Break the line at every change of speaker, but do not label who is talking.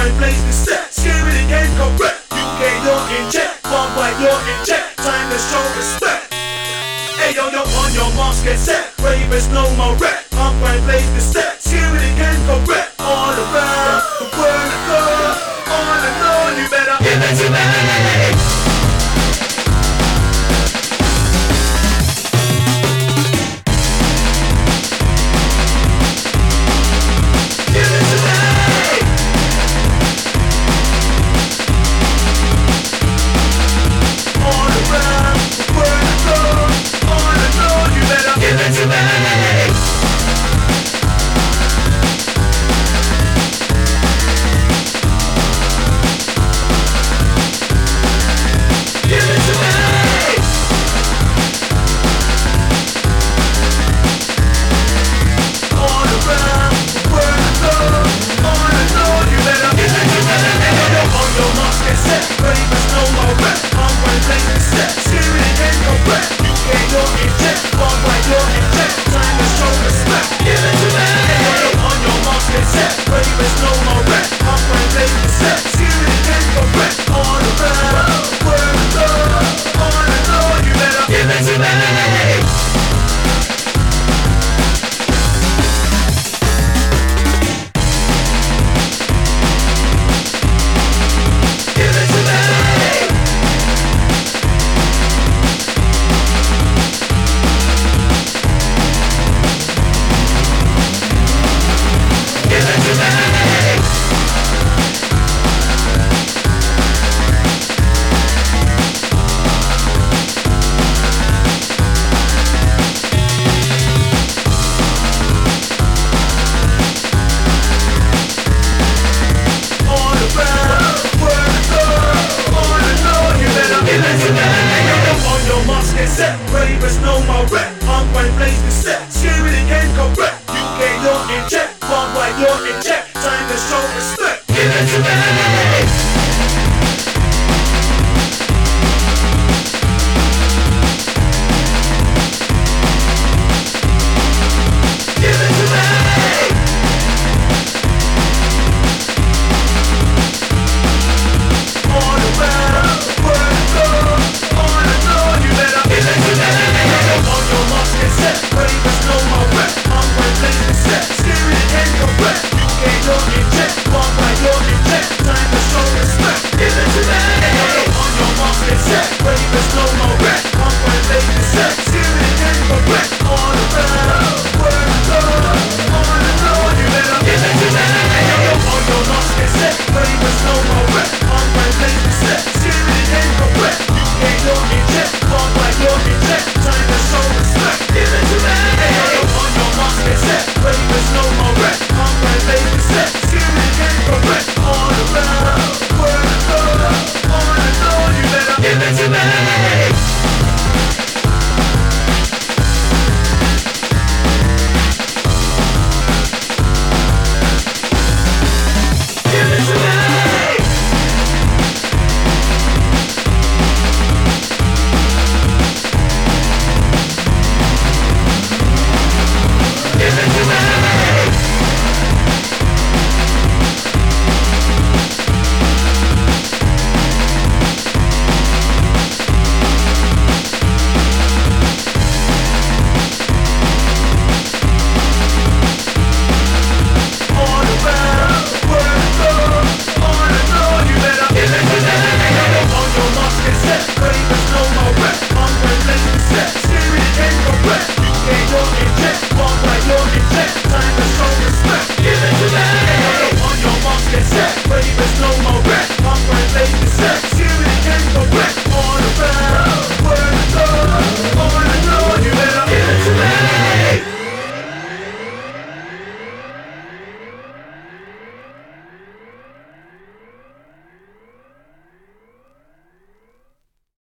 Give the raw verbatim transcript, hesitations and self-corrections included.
going blaze the set. Security game correct. U K, you're in check. Worldwide, you're in check. Time to show respect. Hey yo, yo, on your marks, get set. Bravest, no more wreck. I'm going blaze the set. Security game correct. All around the world of love. On and on, you better give it to me. Bravest, no more wreck. I'm going blaze the set. Security game correct. U K, you're in check. Worldwide, you're in check. Time to show respect. Give it to me.